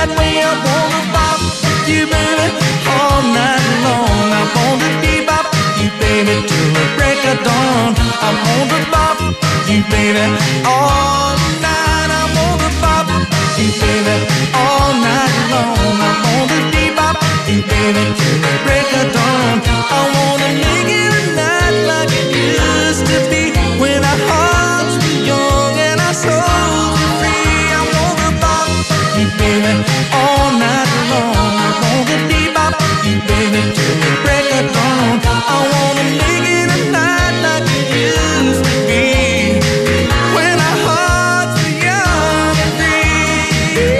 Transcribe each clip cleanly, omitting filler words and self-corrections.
that way. I wanna bop you, baby, all night long. I wanna bebop you, baby, till the break of dawn. I wanna bop you, baby, all night. I wanna bop you, baby, all night long. I wanna bebop you, baby, till the break of dawn. I wanna make it a night like it used to be, when our hearts were young and our souls were free. I wanna bop you, baby, all night long. I wanna bebop you, baby, till the break of dawn. I wanna make it a night like it used to be, when our hearts were young and free.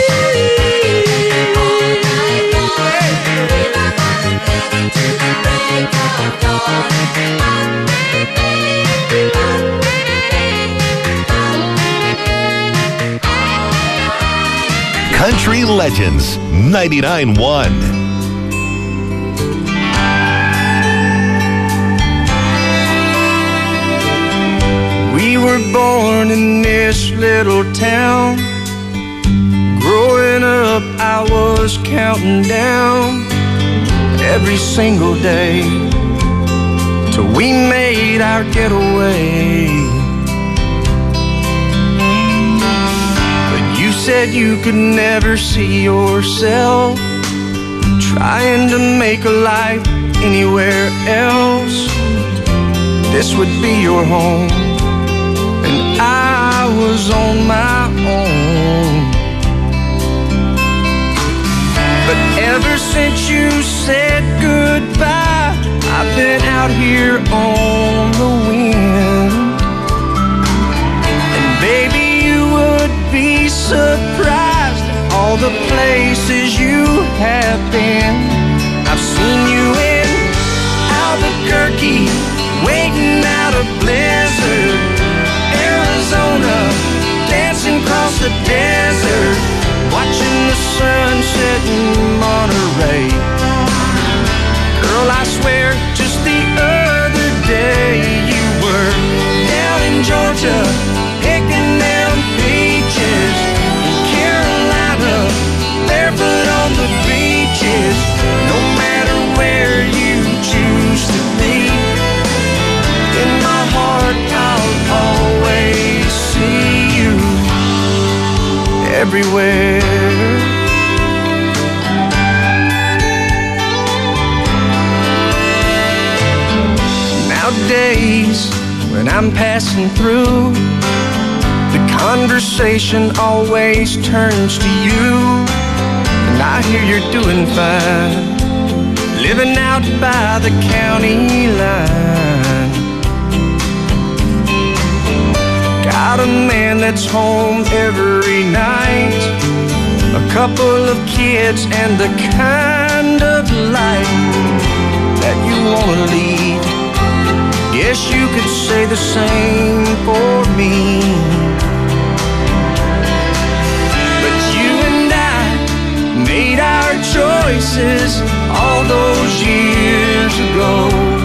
Country Legends 99.1. We were born in this little town. Growing up, I was counting down every single day till we made our getaway. But you said you could never see yourself trying to make a life anywhere else. This would be your home, and I was on my own. But ever since you said goodbye, I've been out here on the wind. And baby, you would be surprised at all the places you have been. I've seen you in Albuquerque, waiting out a blizzard, Arizona, dancing across the desert, watching the sunset in Monterey. Girl, I swear, just the other day you were down in Georgia, picking them peaches, in Carolina, barefoot on the beaches. No matter where you choose to be, in my heart I'll always see you everywhere. Nowadays, when I'm passing through, the conversation always turns to you. And I hear you're doing fine, living out by the county line. Got a man that's home every night, a couple of kids, and the kind of life that you wanna lead. Guess you could say the same for me. But you and I made our choices all those years ago.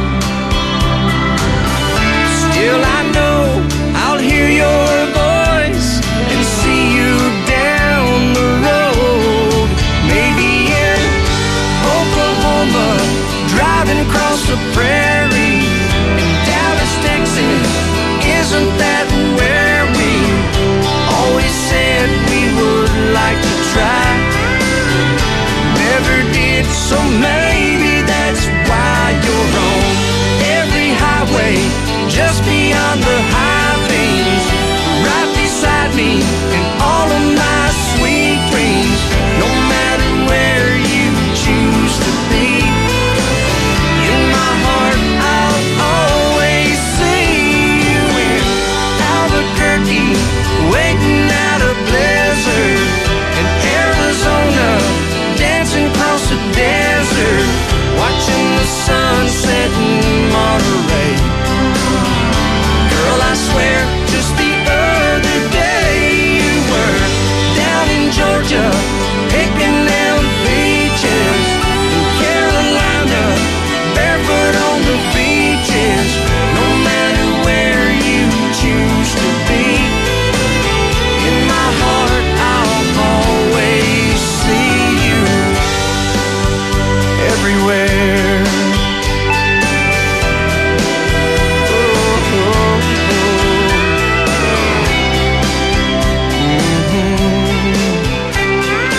Still I know I'll hear your voice and see you down the road. Maybe in Oklahoma, driving across the prairie. In Dallas, Texas, isn't that where we always said we would like to try? Never did, so maybe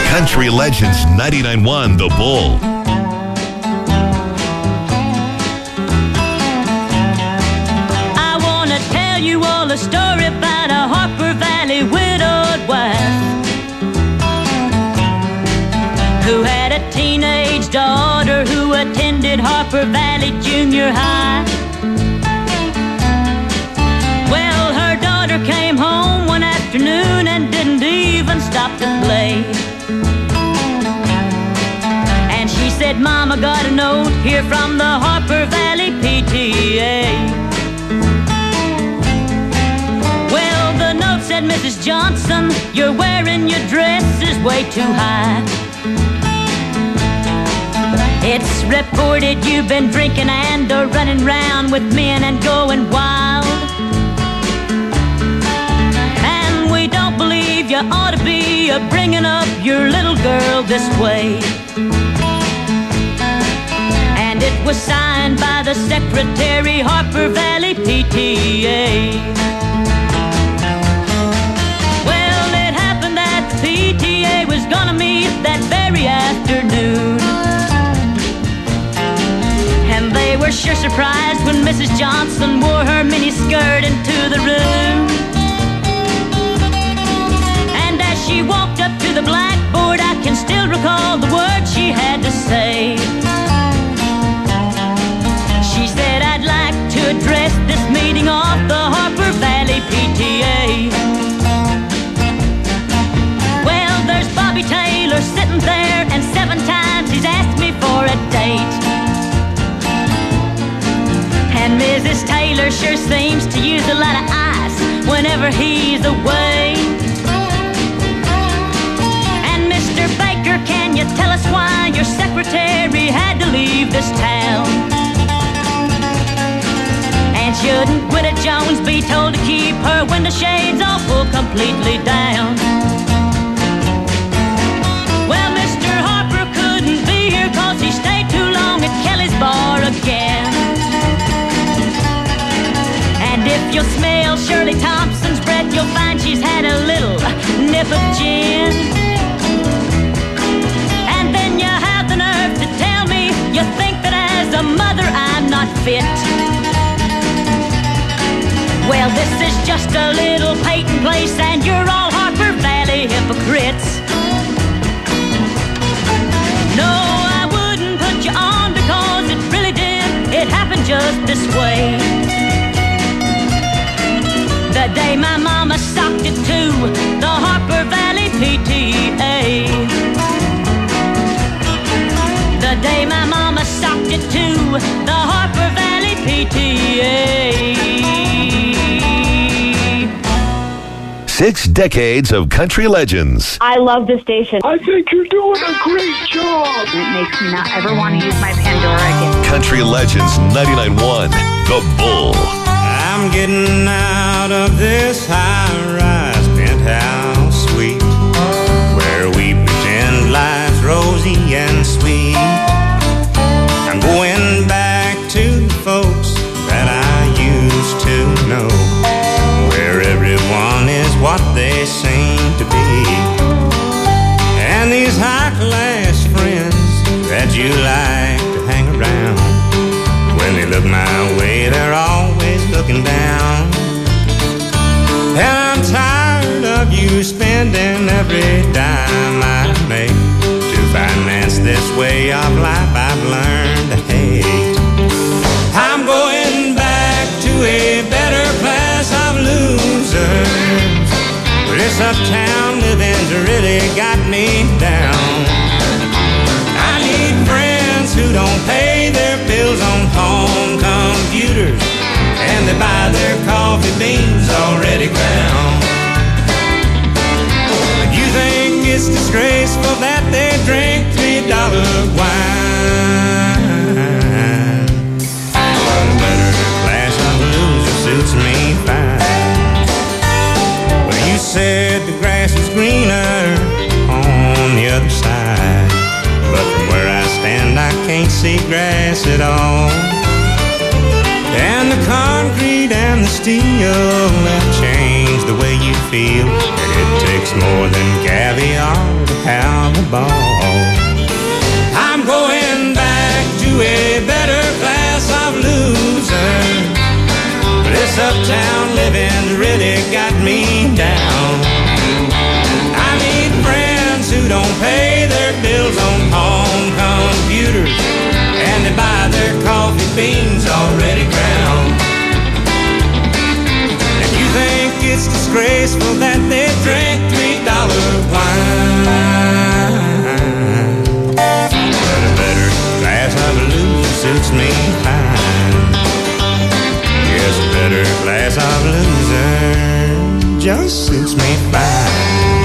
Country Legends 99.1 The Bull. I want to tell you all a story about a Harper Valley widowed wife who had a teenage daughter who attended Harper Valley Junior High. Well, her daughter came home one afternoon and didn't even stop to play. And she said, Mama, got a note here from the Harper Valley PTA. Well, the note said, Mrs. Johnson, you're wearing your dress is way too high. It's reported you've been drinking and running round with men and going wild. And we don't believe you ought to be bringing up your little girl this way. And it was signed by the secretary, Harper Valley PTA. Well, it happened that the PTA was gonna meet that very afternoon. And they were sure surprised when Mrs. Johnson wore her miniskirt into the room. And as she walked up to the blackboard, I can still recall the words she had to say. She said, I'd like to address this meeting of the Harper Valley PTA. Well, there's Bobby Taylor sitting there, and 7 times he's asked me for a date. And Mrs. Taylor sure seems to use a lot of ice whenever he's away. And Mr. Baker, can you tell us why your secretary had to leave this town? And shouldn't Gwyneth Jones be told to keep her window shades all pulled completely down? Well, Mr. Harper couldn't be here 'cause he stayed too long at Kelly's bar again. And if you'll smell Shirley Thompson's breath, you'll find she's had a little nip of gin. And then you have the nerve to tell me you think that as a mother I'm not fit. Well, this is just a little Peyton place, and you're all Harper Valley hypocrites. No, I wouldn't put you on because it really did. It happened just this way. The day my mama socked it to the Harper Valley PTA. The day my mama socked it to the Harper Valley PTA. 6 decades of country legends. I love this station. I think you're doing a great job. It makes me not ever want to use my Pandora again. Country Legends 99.1 The Bull. I'm getting out of this high-rise penthouse suite where we pretend life's rosy and sweet. I'm going back to the folks that I used to know, where everyone is what they seem to be. And these high-class friends that you like to hang around, when they look my way, they're always looking down. And I'm tired of you spending every dime I make to finance this way of life I've learned to hate. I'm going back to a better class of losers. This uptown living's really got me down. I need friends who don't pay their bills on home computers, and they buy their coffee beans already ground. You think it's disgraceful that they drink $3 wine? A better class of loser suits me fine. Well, you said the grass was greener on the other side, but from where I stand I can't see grass at all. And the concrete and the steel have changed the way you feel, and it takes more than caviar to have a uptown living's really got me down. I need friends who don't pay their bills on home computers, and they buy their coffee beans already ground. If you think it's disgraceful that they drink $3 wine, but a better glass of blues suits me fine. Yes, a better glass of loser just suits me fine.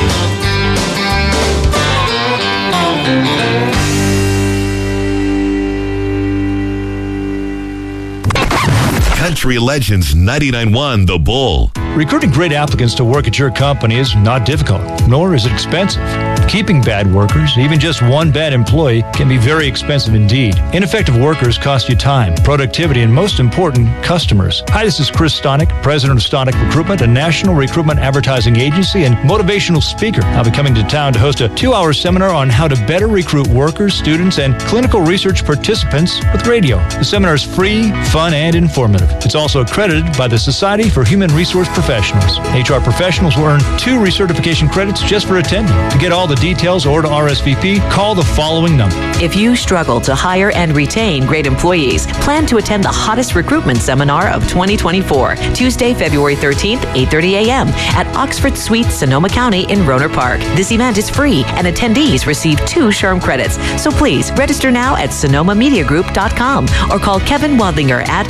Country Legends 99.1 The Bull. Recruiting great applicants to work at your company is not difficult, nor is it expensive. Keeping bad workers, even just one bad employee, can be very expensive indeed. Ineffective workers cost you time, productivity, and most important, customers. Hi, this is Chris Stonick, president of Stonick Recruitment, a national recruitment advertising agency and motivational speaker. I'll be coming to town to host a 2-hour seminar on how to better recruit workers, students, and clinical research participants with radio. The seminar is free, fun, and informative. It's also accredited by the Society for Human Resource Professionals. HR professionals will earn 2 recertification credits just for attending. To get all the details or to RSVP, call the following number. If you struggle to hire and retain great employees, plan to attend the hottest recruitment seminar of 2024, Tuesday, February 13th, 8:30 a.m. at Oxford Suite, Sonoma County in Rohnert Park. This event is free and attendees receive 2 SHRM credits. So please register now at sonomamediagroup.com or call Kevin Wadlinger at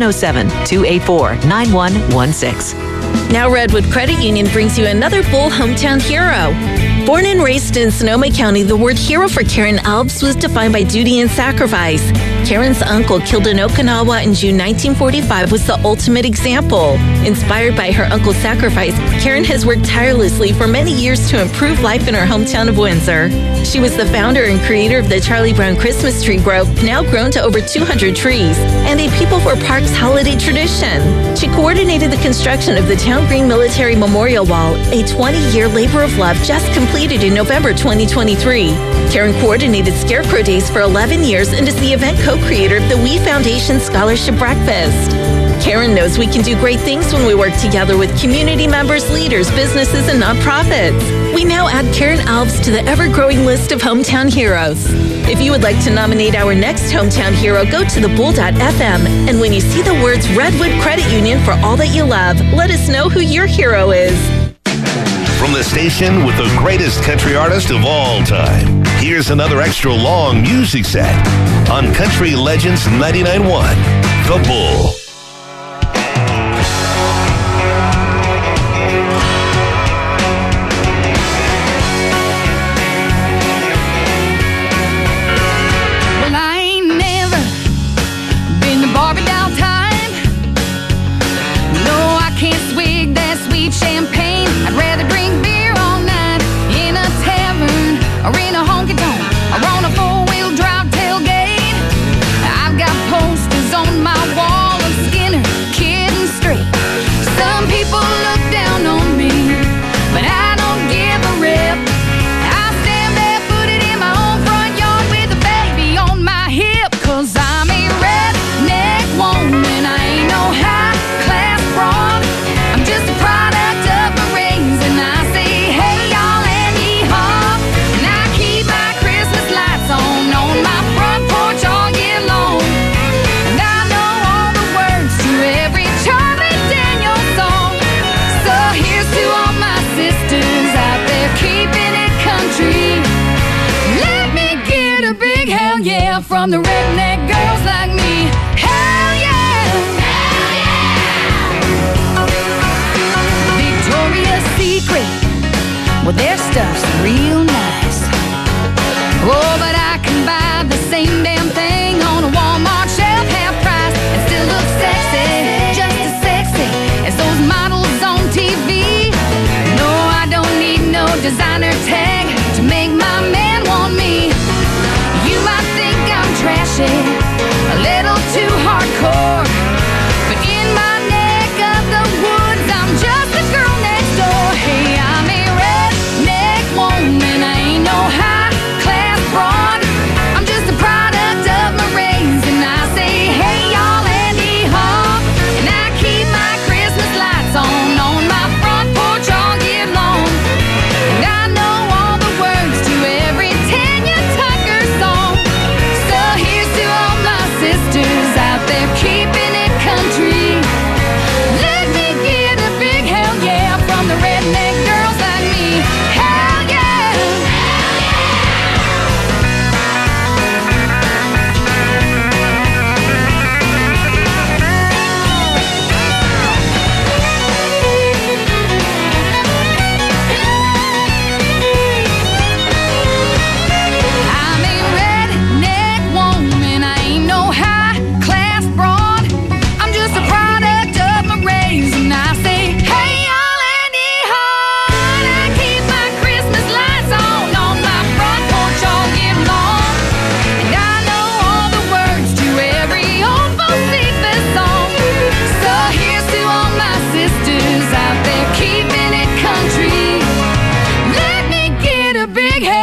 707-284-9116. Now Redwood Credit Union brings you another Bull hometown hero. Born and raised in Sonoma County, the word hero for Karen Alves was defined by duty and sacrifice. Karen's uncle, killed in Okinawa in June 1945, was the ultimate example. Inspired by her uncle's sacrifice, Karen has worked tirelessly for many years to improve life in her hometown of Windsor. She was the founder and creator of the Charlie Brown Christmas Tree Grove, now grown to over 200 trees, and a People for Parks holiday tradition. She coordinated the construction of the Town Green Military Memorial Wall, a 20-year labor of love just completed in November 2023. Karen coordinated Scarecrow Days for 11 years and is the event co-creator of the We Foundation Scholarship Breakfast. Karen knows we can do great things when we work together with community members, leaders, businesses, and nonprofits. We now add Karen Alves to the ever-growing list of hometown heroes. If you would like to nominate our next hometown hero, go to thebull.fm, and when you see the words Redwood Credit Union for all that you love, let us know who your hero is. From the station with the greatest country artist of all time, here's another extra long music set on Country Legends 99.1 The Bull. Champagne. I'd rather drink beer all night in a tavern or in a honky tonk or on a 4-wheel drive tailgate. I've got posters on my wall of Skinner, Kid and Straight. Some people look down on me, but I don't give a rip. I stand barefooted in my own front yard with a baby on my hip, 'cause I'm a redneck woman. I ain't no high class broad. I'm just a product of my rains, and I say, hey y'all and yee-haw. And I keep my Christmas lights on my front porch all year long. And I know all the words to every Charlie Daniels song. So here's to all my sisters out there keeping it country. Let me get a big hell yeah from the redneck girls like me. Hell yeah! Hell yeah! Victoria's Secret, well, their stuff's real nice. Oh, but I can buy the same damn thing on a Walmart shelf, half price, and still look sexy, just as sexy as those models on TV. No, I don't need no designer tag to make my man want me. You might think I'm trashy, a little too hardcore, but in my neck of the woods, I'm just the girl next door. Hey, I'm a redneck woman, I ain't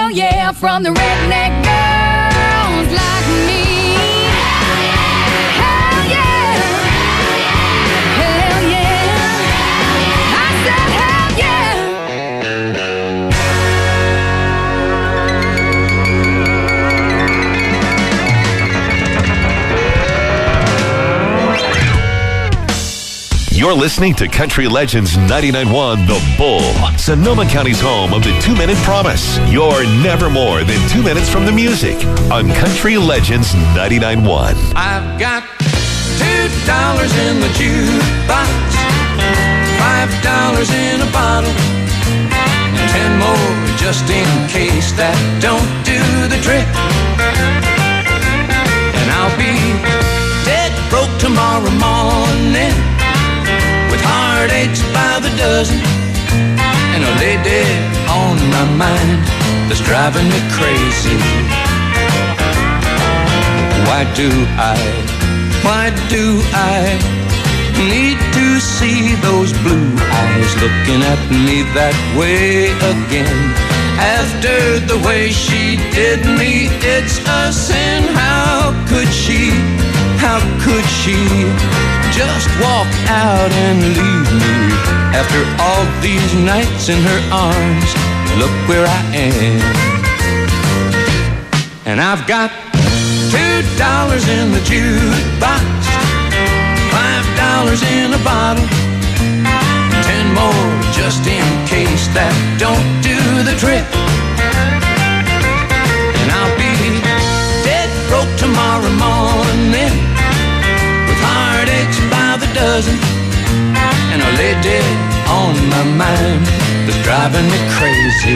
hell yeah from the redneck girls like me. Hell yeah. Hell yeah. I said hell yeah. You're listening to Country Legends 99.1 The Bull, Sonoma County's home of the 2-Minute Promise. You're never more than 2 minutes from the music on Country Legends 99.1. I've got $2 in the jukebox, $5 in a bottle, 10 more just in case that don't do the trick. And I'll be dead broke tomorrow morning, with heartaches by the dozen, and a lady on my mind that's driving me crazy. Why do I need to see those blue eyes looking at me that way again? After the way she did me, it's a sin. How could she just walk out and leave me after all these nights in her arms? Look where I am. And I've got $2 in the jukebox, $5 in a bottle, 10 more just in case that don't do the trick. And I'll be dead broke tomorrow morning, with heartaches by the dozen, and a lady on my mind that's driving me crazy.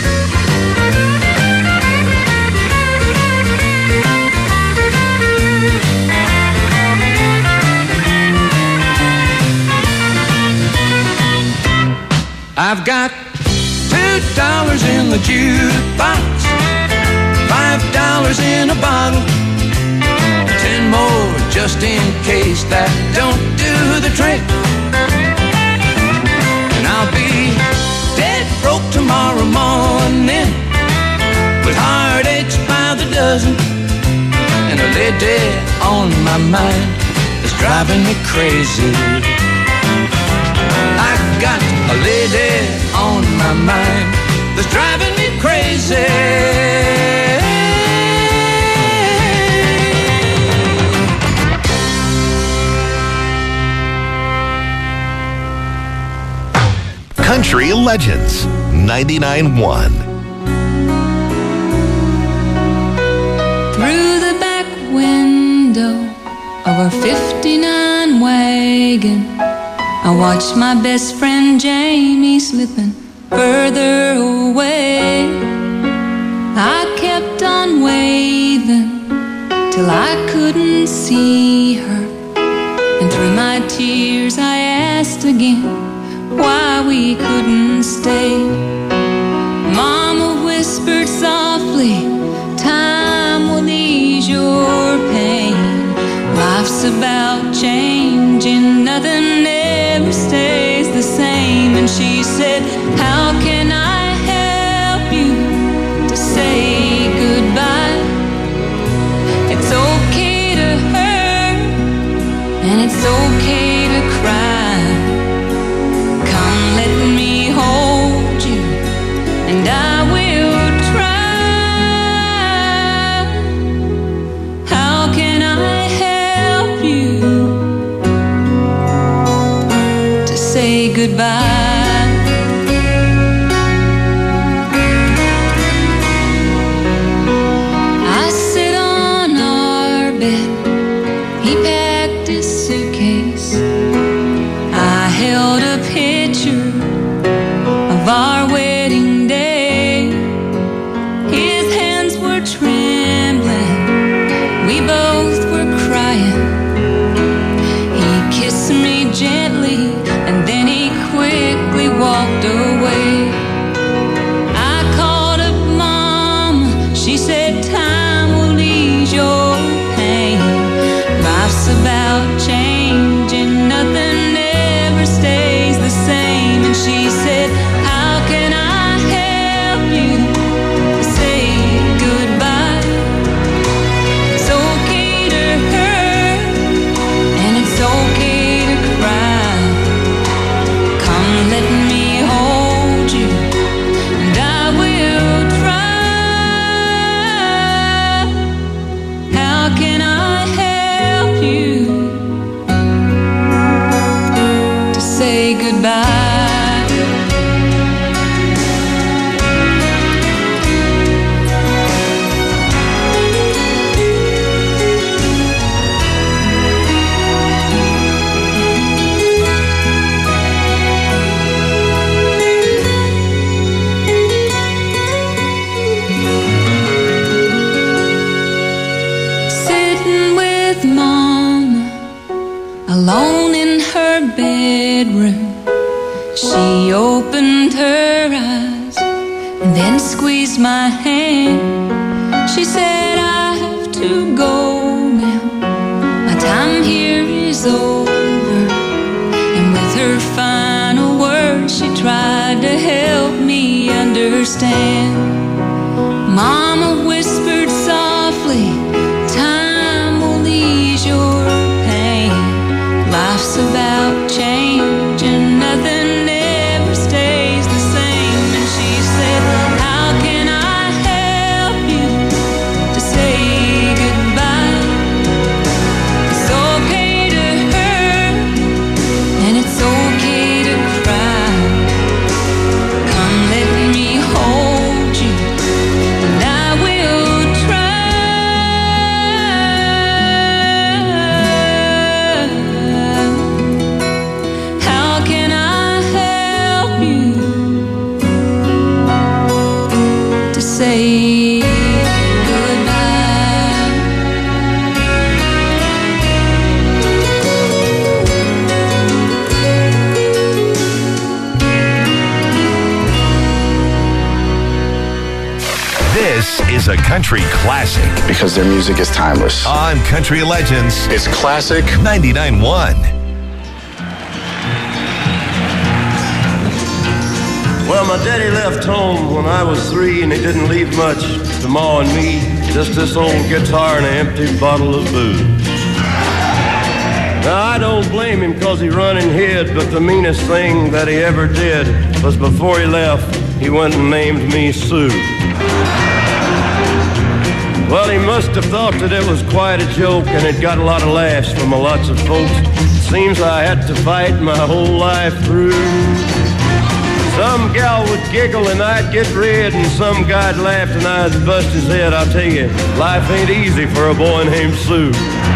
I've got $2 in the jukebox, $5 in a bottle, 10 more just in case that don't do the trick. And I'll be dead broke tomorrow morning, with heartaches by the dozen, and a lady on my mind that's driving me crazy. I've got a lady on my mind that's driving me crazy. Country Legends 99.1. Through the back window of our 59 wagon, I watched my best friend Jamie slipping further away. I kept on waving till I couldn't see her, and through my tears I asked again why we couldn't stay. Mama whispered softly, time will ease your pain. Life's about changing, nothing ever stays the same. And she said, how can I help you to say goodbye? It's okay to hurt, and it's okay to cry. Come, let me hold you, and I will try. How can I help you to say goodbye? I sit on our bed, he packed his suitcase. I held a picture of our wedding day. His hands were trembling, we both were crying. He kissed me gently, and then he quickly walked away. I called up Mama, she said time will ease your pain. Life's about changing, nothing ever stays the same. And she said, how can I help you to say bedroom. She opened her eyes and then squeezed my hand. She said, I have to go now. My time here is over. And with her final words, she tried to help me understand. Mama whispered softly, time will ease your pain. Life's about change and nothing ever stays the same. And she said, how can I help you to say goodbye? It's okay to hurt and it's okay to cry. Come let me hold you and I will try. How can I help you to say goodbye? This is a country classic Because their music is timeless. on Country Legends It's classic. 99.1. Well, my daddy left home when I was 3, and he didn't leave much to Ma and me. Just this old guitar and an empty bottle of booze. Now, I don't blame him because he run and hid, but the meanest thing that he ever did was before he left, he went and named me Sue. Well, he must have thought that it was quite a joke, and it got a lot of laughs from lots of folks. Seems I had to fight my whole life through. Some gal would giggle and I'd get red, and some guy'd laugh and I'd bust his head. I'll tell you, life ain't easy for a boy named Sue.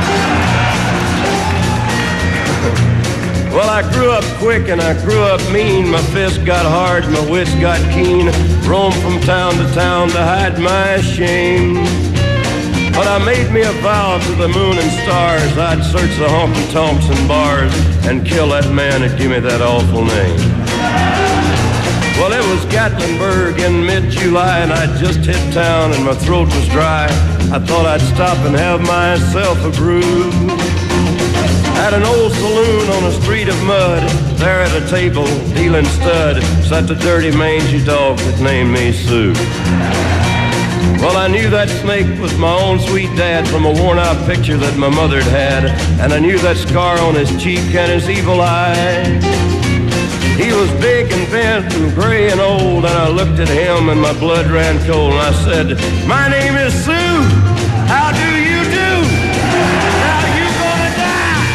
Well, I grew up quick and I grew up mean. My fists got hard, my wits got keen. Roamed from town to town to hide my shame. But I made me a vow to the moon and stars, I'd search the honky-tonks and bars and kill that man that gave me that awful name. Well, it was Gatlinburg in mid-July, and I'd just hit town and my throat was dry. I thought I'd stop and have myself a brew. At an old saloon on a street of mud, there at a table, dealing stud, sat the dirty mangy dog that named me Sue. Well, I knew that snake was my own sweet dad from a worn-out picture that my mother'd had, and I knew that scar on his cheek and his evil eye. He was big and bent and gray and old, and I looked at him and my blood ran cold, and I said, my name is Sue, how do you do? Now you gonna die?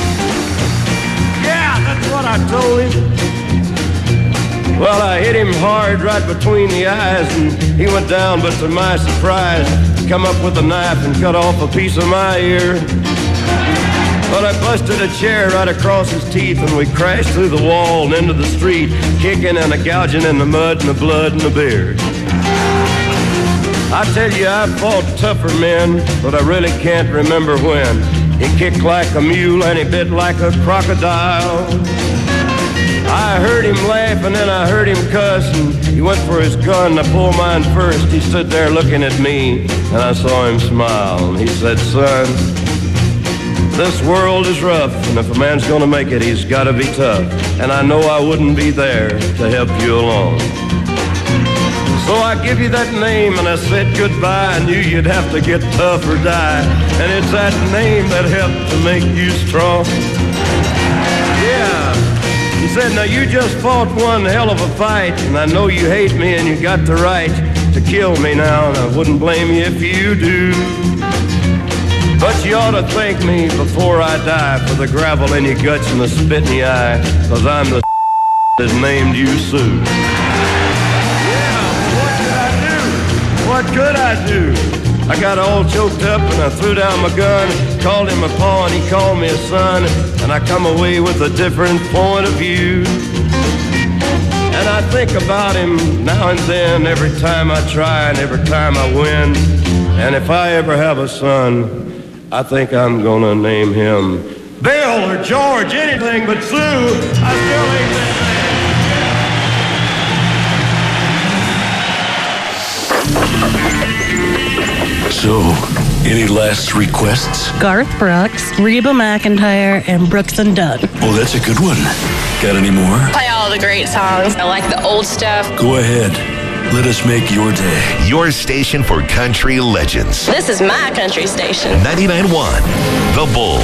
Yeah, that's what I told him. Well, I hit him hard right between the eyes, and he went down, but to my surprise, come up with a knife and cut off a piece of my ear. But I busted a chair right across his teeth, and we crashed through the wall and into the street, kicking and gouging in the mud and the blood and the beer. I tell you, I fought tougher men, but I really can't remember when. He kicked like a mule and he bit like a crocodile. I heard him laugh and then I heard him cuss, and he went for his gun. I pulled mine first. He stood there looking at me, and I saw him smile, and he said, son, this world is rough, and if a man's gonna make it, he's gotta be tough. And I know I wouldn't be there to help you along. So I give you that name, and I said goodbye. I knew you'd have to get tough or die, and it's that name that helped to make you strong. Yeah. He said, now you just fought one hell of a fight, and I know you hate me and you got the right to kill me now, and I wouldn't blame you if you do. But you ought to thank me before I die for the gravel in your guts and the spit in your eye, cause I'm the that named you Sue. Yeah, what could I do? I got all choked up and I threw down my gun, called him a pa and he called me a son, and I come away with a different point of view. And I think about him now and then, every time I try and every time I win. And if I ever have a son, I think I'm gonna name him Bill or George, anything but Sue. I still ain't been there. So, any last requests? Garth Brooks, Reba McEntire, and Brooks and Dunn. Oh, that's a good one. Got any more? Play all the great songs. I like the old stuff. Go ahead. Let us make your day. Your station for country legends. This is my country station. 99.1 The Bull.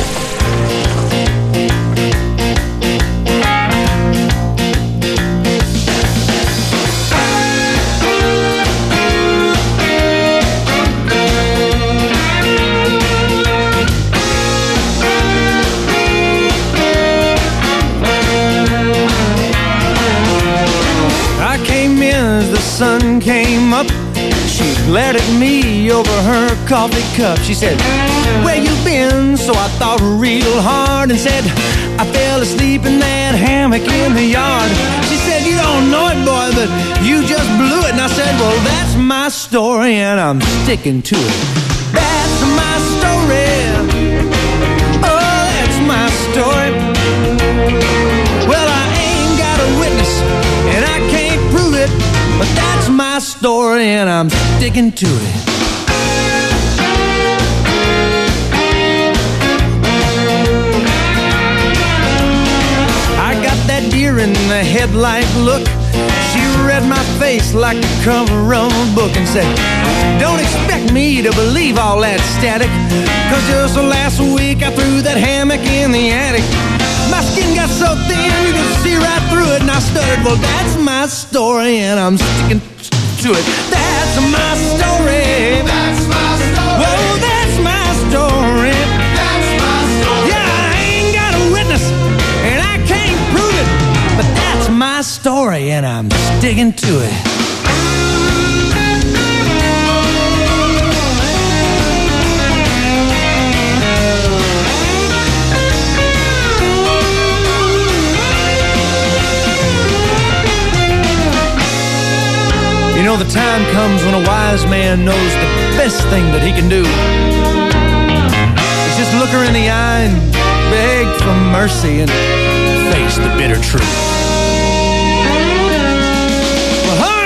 Sun came up, she glared at me over her coffee cup. She said, where you been? So I thought real hard and said, I fell asleep in that hammock in the yard. She said, you don't know it, boy, but you just blew it. And I said, well, that's my story and I'm sticking to it. That's my story. Oh, that's my story. Well, I ain't got a witness and I can't prove it, but that's my story and I'm sticking to it. I got that deer in the headlight look. She read my face like the cover of a book and said, don't expect me to believe all that static, 'cause just last week I threw that hammock in the attic. My skin got so thin you could see right through it, and I stuttered, well, that's my story and I'm sticking to it. That's my story. That's my story. Whoa, that's my story. That's my story. Yeah, I ain't got a witness and I can't prove it, but that's my story and I'm sticking to it. You know, the time comes when a wise man knows the best thing that he can do is just look her in the eye and beg for mercy and face the bitter truth. Well,